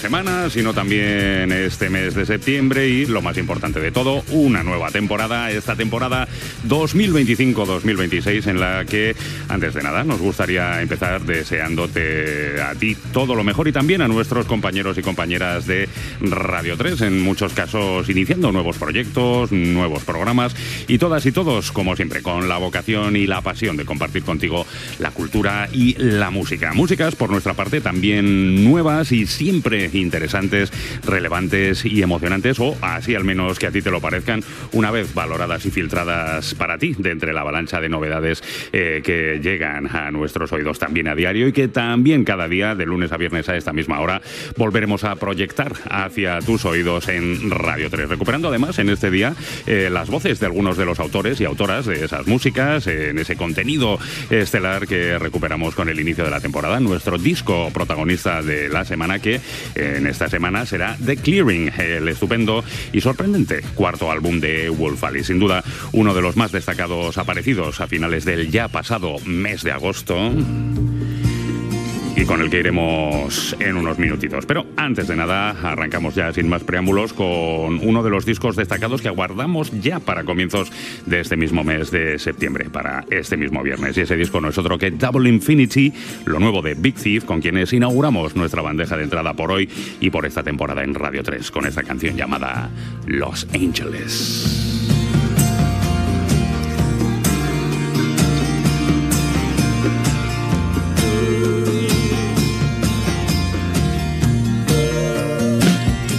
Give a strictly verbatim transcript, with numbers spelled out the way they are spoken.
semana, sino también este mes de septiembre y, lo más importante de todo, una nueva temporada, esta temporada dos mil veinticinco dos mil veintiséis, en la que, antes de nada, nos gustaría empezar deseándote a ti todo lo mejor y también a nuestros compañeros y compañeras de Radio tres, en muchos casos iniciando nuevos proyectos, nuevos programas y todas y todos, como siempre, con la vocación y la pasión de compartir contigo la cultura y la música. Músicas, por nuestra parte, también nuevas y siempre interesantes, relevantes y emocionantes, o así al menos que a ti te lo parezcan, una vez valoradas y filtradas para ti, de entre la avalancha de novedades eh, que llegan a nuestros oídos también a diario y que también cada día, de lunes a viernes a esta misma hora, volveremos a proyectar hacia tus oídos en Radio tres, recuperando además en este día eh, las voces de algunos de los autores y autoras de esas músicas, eh, en ese contenido estelar que recuperamos con el inicio de la temporada, nuestro disco protagonista de la semana, que eh, en esta semana será The Clearing, el estupendo y sorprendente cuarto álbum de Wolf Alice, sin duda uno de los más destacados aparecidos a finales del ya pasado mes de agosto, y con el que iremos en unos minutitos. Pero antes de nada, arrancamos ya sin más preámbulos con uno de los discos destacados que aguardamos ya para comienzos de este mismo mes de septiembre, para este mismo viernes. Y ese disco no es otro que Double Infinity, lo nuevo de Big Thief, con quienes inauguramos nuestra bandeja de entrada por hoy y por esta temporada en Radio tres, con esta canción llamada Los Ángeles.